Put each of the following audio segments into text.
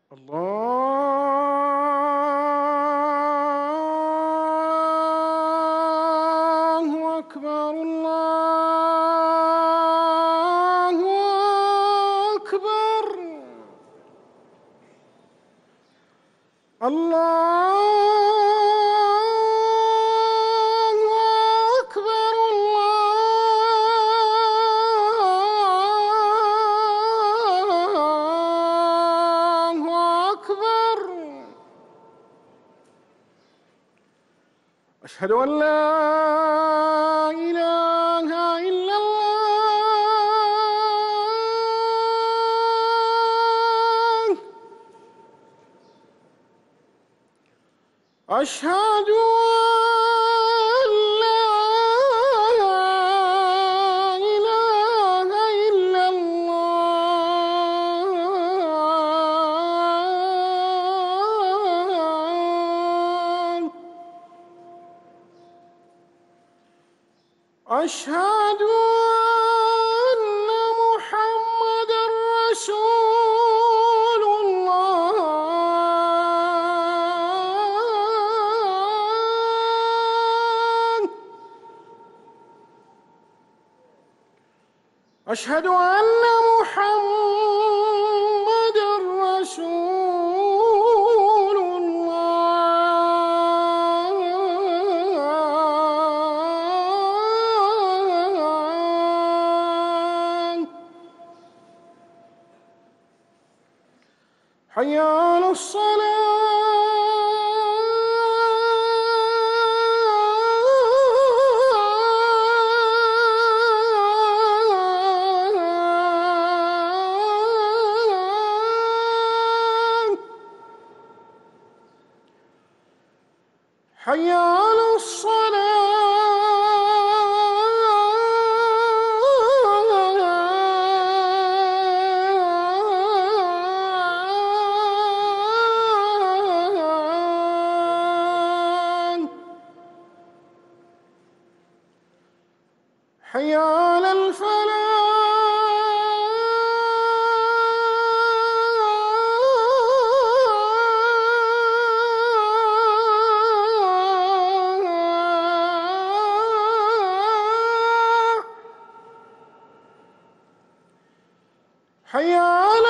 الله أكبر الله أكبر الله أكبر الله أكبر. أشهد أن لا إله إلا الله. أشهد أن لا إله إلا الله. أشهد أن محمدًا رسول الله. أشهد أن محمدًا رسول الله. حي على الصلاة. حي على الصلاة. حي على الفلاح. حي على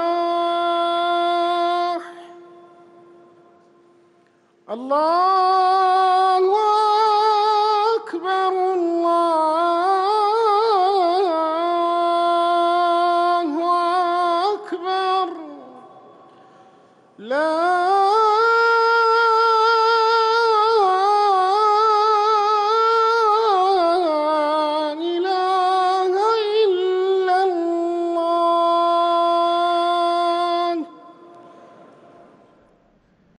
الفلاح. الله